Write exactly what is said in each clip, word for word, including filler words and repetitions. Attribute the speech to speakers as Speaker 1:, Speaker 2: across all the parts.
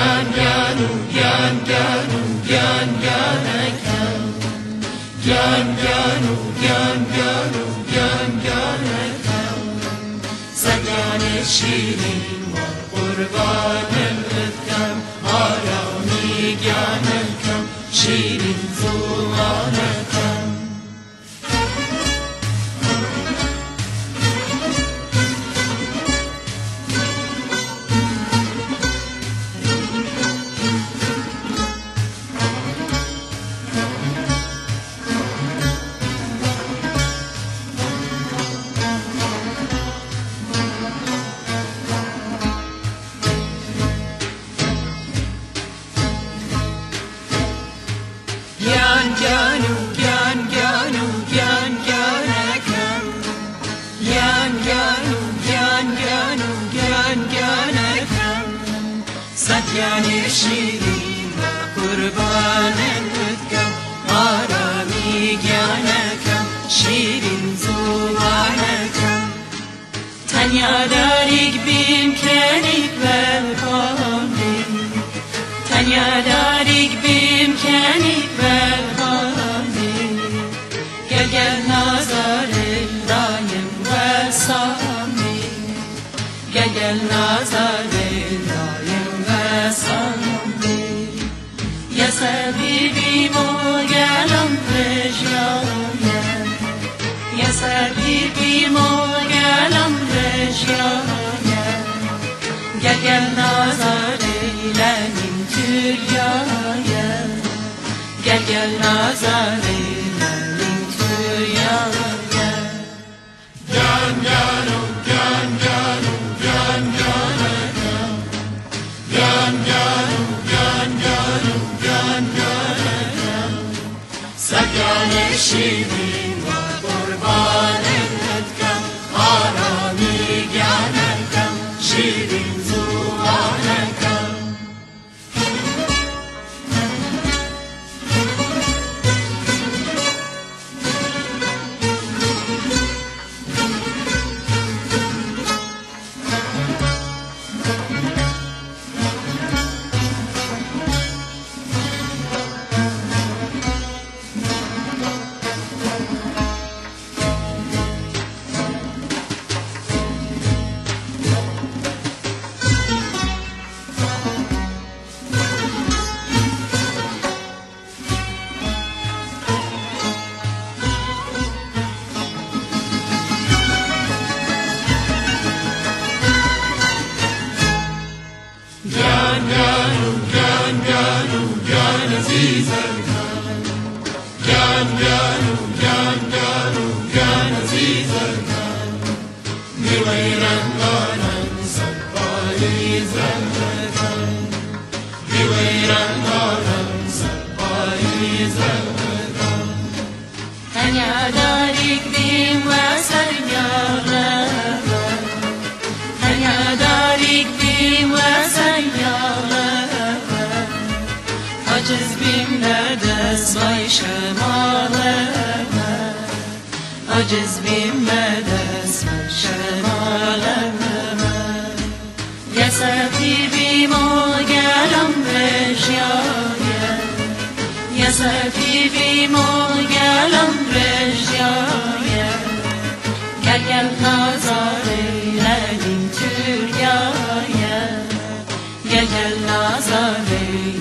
Speaker 1: گن گنو گن گنو گن گنکم گن گنو گن گنو گن گنکم سگن شیرین و قربان اتکم آرامی گنکم شیرین زوانکم گن گنو گن گنو گن گنکم گن گنو گن گنو گن گنکم سگن شیرین و قربان اتکم آرامی گنکم شیرین زوانکم تنیا داریک بیم کنیک بلکام بیم تنیا داریک بیم کنیک بلکام بیم گل گل نازار دایم و سامی گل گل نازار دایم و سامی یا سبی بیم و گلم رجایم یا سبی بیم و گلم رجایم گل گل نازار لنیم تریایم گل گل نازار لنیم تریایم گن گنو گن گنو گن گنکم گن گنو گن گنو گن گنکم سگن شیرین و قربان اتکم آرامی گنکم شیرین زوانکم گن گنو گن گنو گن عزیزم گن گنو گن گنو گن عزیزم میوه رنگانم سرپایی زندگم میوه رنگانم سرپایی زندگم تنیا داریک بیم و سریالم تنیا داریک بیم و عجز بیم لدست وای شمالم عجز بیم لدست وای شمالم یا سفی بیم و گلم رجایم یا سفی بیم و گلم رجایم گل گل نازاره لنیم تریایم گل گل نازاره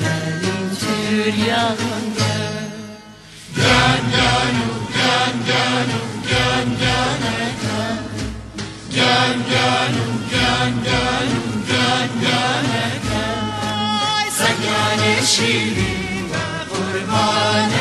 Speaker 1: گن گنو گن گنو گن گنکم گن گنو گن گنو گن گنکم سگن شیرین و قربان